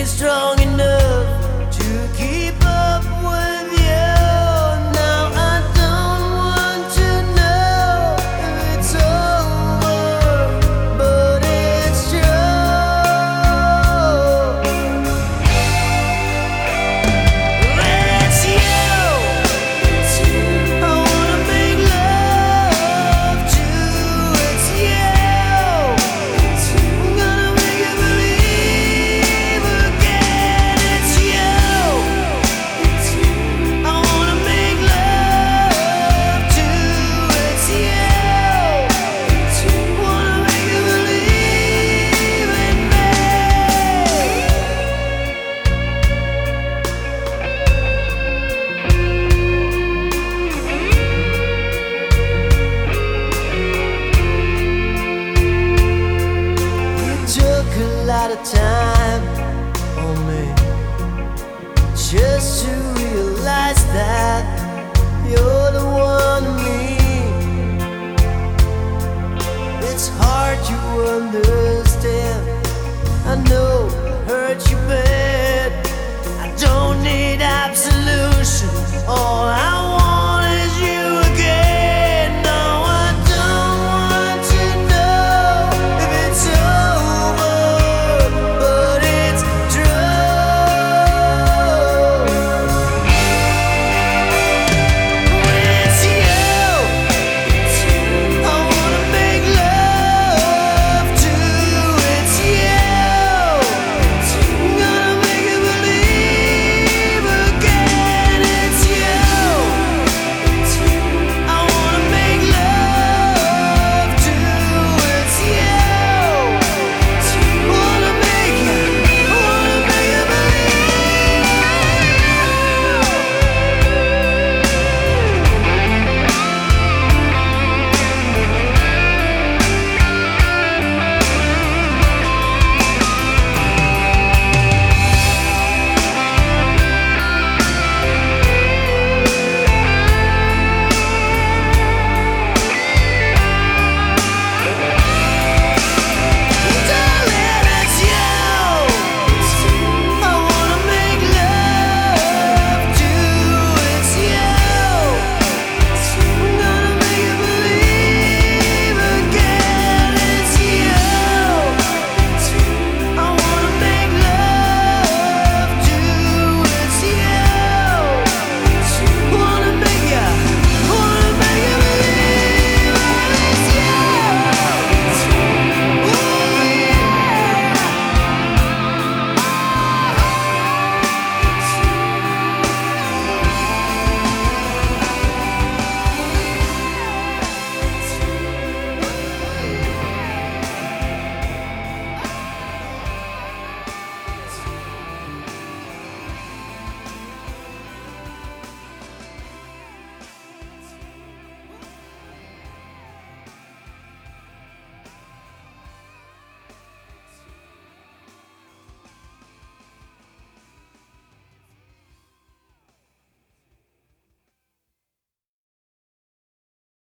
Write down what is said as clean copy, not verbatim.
strong enough to keep up with you. Now I don't want to know if it's over, but it's true. It's you. I wanna make love to. It's you. I'm gonna make you believe again. It's you. I wanna make love to. It's you. Wanna make you believe in me. You took a lot of time on me just to realize that you're the one to me. It's hard, you understand.